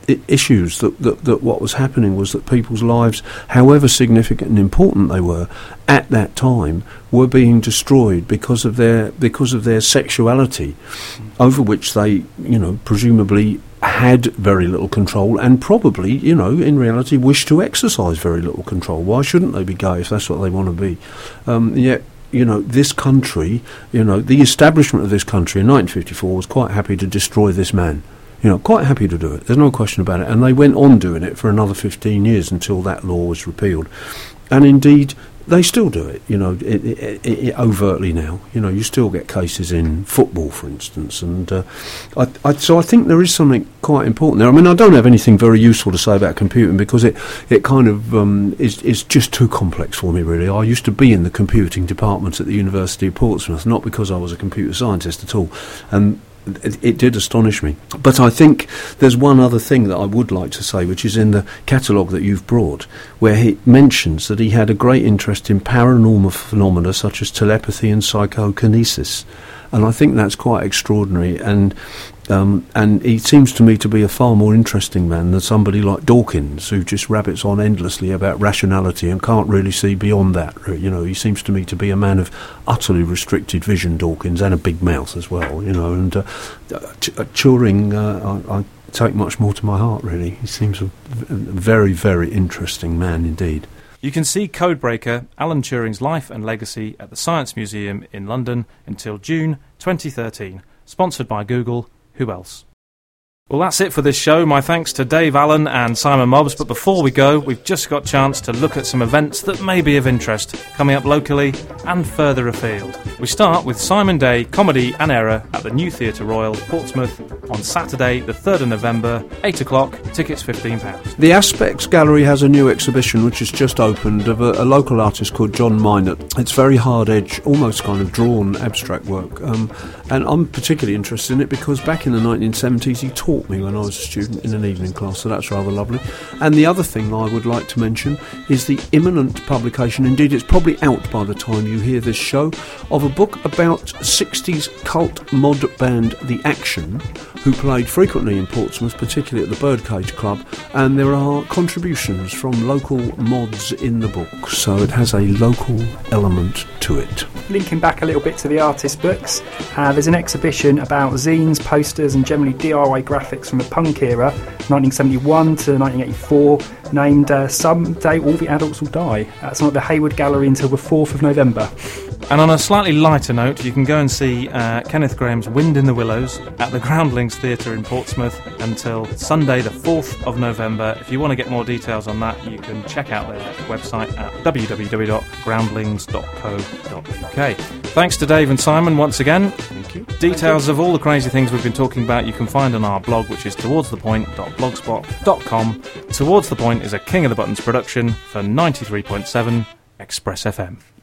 I- issues that, that, that what was happening was that people's lives, however significant and important they were at that time, were being destroyed because of their because of their sexuality, over which they, you know, presumably had very little control, and probably, you know, in reality wished to exercise very little control. Why shouldn't they be gay if that's what they want to be? Um, yet, you know, this country, you know, the establishment of this country in nineteen fifty-four was quite happy to destroy this man. You know, quite happy to do it. There's no question about it. And they went on doing it for another fifteen years until that law was repealed. And indeed, they still do it, you know, it, it, it, it overtly now. You know, you still get cases in football, for instance. And uh, I, I, so I think there is something quite important there. I mean, I don't have anything very useful to say about computing because it, it kind of um, is, is just too complex for me, really. I used to be in the computing department at the University of Portsmouth, not because I was a computer scientist at all. And It, it did astonish me. But I think there's one other thing that I would like to say, which is in the catalogue that you've brought, where he mentions that he had a great interest in paranormal phenomena such as telepathy and psychokinesis. And I think that's quite extraordinary. And um, and he seems to me to be a far more interesting man than somebody like Dawkins, who just rabbits on endlessly about rationality and can't really see beyond that. You know, he seems to me to be a man of utterly restricted vision, Dawkins, and a big mouth as well. You know, and uh, t- uh, Turing, uh, I, I take much more to my heart, really. He seems a, v- a very, very interesting man indeed. You can see Codebreaker, Alan Turing's Life and Legacy at the Science Museum in London until June twenty thirteen. Sponsored by Google. Who else? Well, that's it for this show. My thanks to Dave Allen and Simon Mobbs. But before we go, we've just got a chance to look at some events that may be of interest coming up locally and further afield. We start with Simon Day Comedy and Error at the New Theatre Royal, Portsmouth, on Saturday the third of November, eight o'clock, tickets fifteen pounds. The Aspects Gallery has a new exhibition which has just opened of a, a local artist called John Minot. It's very hard edge, almost kind of drawn abstract work, um, and I'm particularly interested in it because back in the nineteen seventies he taught me when I was a student in an evening class, so that's rather lovely. And the other thing I would like to mention is the imminent publication, indeed it's probably out by the time you hear this show, of a book about sixties cult mod band The Action, who played frequently in Portsmouth, particularly at the Birdcage Club, and there are contributions from local mods in the book, so it has a local element to it. Linking back a little bit to the artist books, uh, there's an exhibition about zines, posters and generally D I Y graphics from the punk era, nineteen seventy-one to nineteen eighty-four, named uh, Someday All the Adults Will Die. That's not the Hayward Gallery until the fourth of November. And on a slightly lighter note, you can go and see uh, Kenneth Grahame's Wind in the Willows at the Groundlings Theatre in Portsmouth until Sunday the fourth of November. If you want to get more details on that, you can check out their website at w w w dot groundlings dot co dot u k. Thanks to Dave and Simon once again. Thank you. Details Thank you. Of all the crazy things we've been talking about you can find on our blog, which is towards the point dot blogspot dot com. Towards the Point is a King of the Buttons production for ninety-three point seven Express F M.